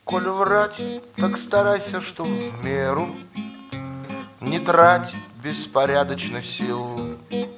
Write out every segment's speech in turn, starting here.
Коль врать, так старайся, чтоб в меру, не трать беспорядочно сил.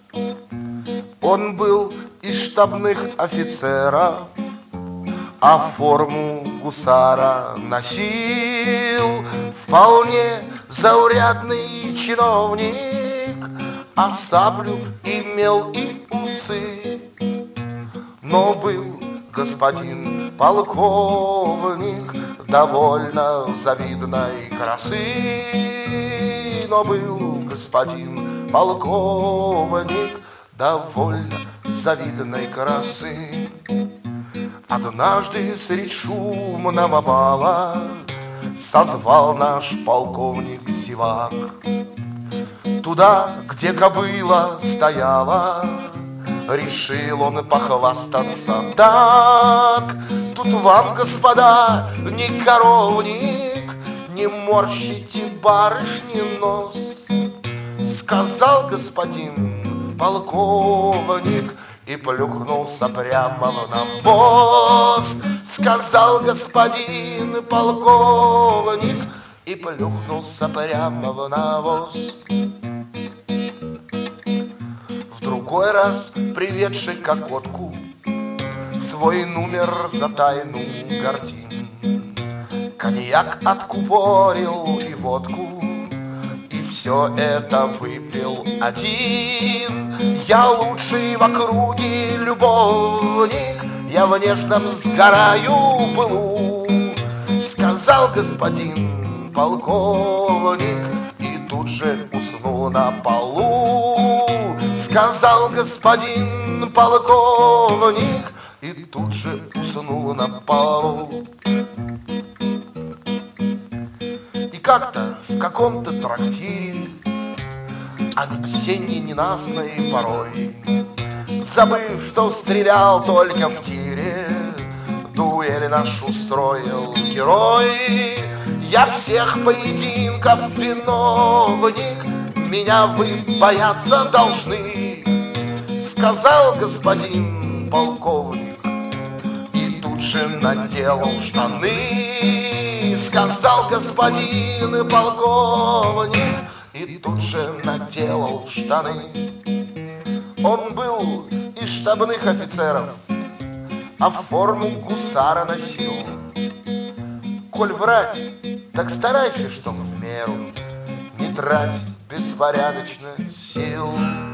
Он был из штабных офицеров, а форму гусара носил. Вполне заурядный чиновник, а саблю имел и усы. Но был господин полковник довольно завидной красы. Но был господин полковник довольно завидной красы. Однажды средь шумного бала созвал наш полковник зевак. Туда, где кобыла стояла, решил он похвастаться так. Тут вам, господа, не коровник, не морщите барышни нос, сказал господин полковник и плюхнулся прямо в навоз. Сказал господин полковник и плюхнулся прямо в навоз. В другой раз, приведший кокотку в свой номер за тайну гардин, коньяк откупорил и водку, и все это выпил один. Я лучший в округе любовник, я в нежном сгораю пылу, сказал господин полковник и тут же уснул на полу. Сказал господин полковник и тут же уснул на полу. И как-то в каком-то трактире осенней ненастной порой, забыв, что стрелял только в тире, дуэль наш устроил герой. Я всех поединков виновник, меня вы бояться должны, сказал господин полковник и тут же наделал штаны. Сказал господин полковник и тут же наделал штаны. Он был из штабных офицеров, а форму гусара носил. Коль врать, так старайся, чтоб в меру, не трать беспорядочно сил.